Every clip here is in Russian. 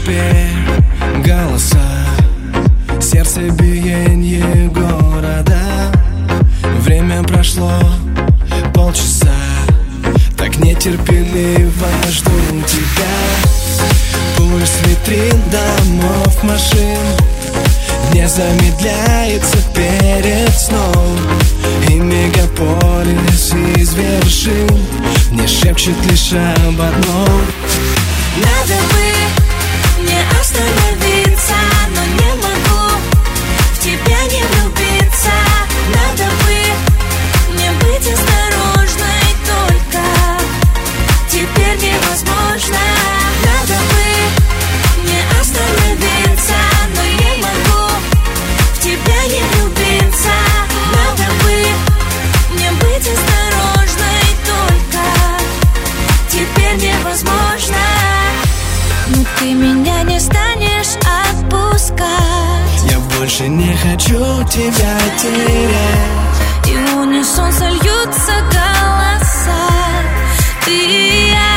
теперь голоса, сердце биенье города. Время прошло полчаса, так нетерпеливо жду тебя. Пульс витрин, домов, машин не замедляется перед сном, и мегаполис из вершин не шепчет лишь об одном. Надо бы мне остановиться, но не могу в тебя не влюбиться. Надо бы мне быть осторожной, только теперь невозможно. Надо бы мне остановиться, но не могу в тебя не влюбиться. Надо бы мне быть осторожной, только теперь невозможно. Но ты меня не станешь отпускать. Я больше не хочу тебя терять. И в унисон сольются голоса, ты и я.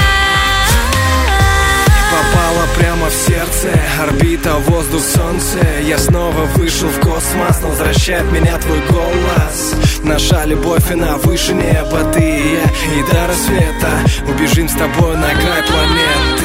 Попала прямо в сердце, орбита, воздух, солнце. Я снова вышел в космос, но возвращает меня твой голос. Наша любовь, она выше неба, ты и я. И до рассвета убежим с тобой на край планет.